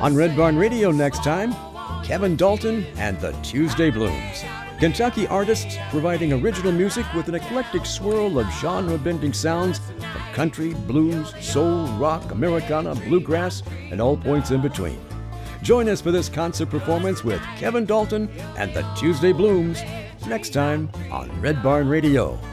On Red Barn Radio next time, Kevin Dalton and the Tuesday Blooms. Kentucky artists providing original music with an eclectic swirl of genre-bending sounds from country, blues, soul, rock, Americana, bluegrass, and all points in between. Join us for this concert performance with Kevin Dalton and the Tuesday Blooms next time on Red Barn Radio.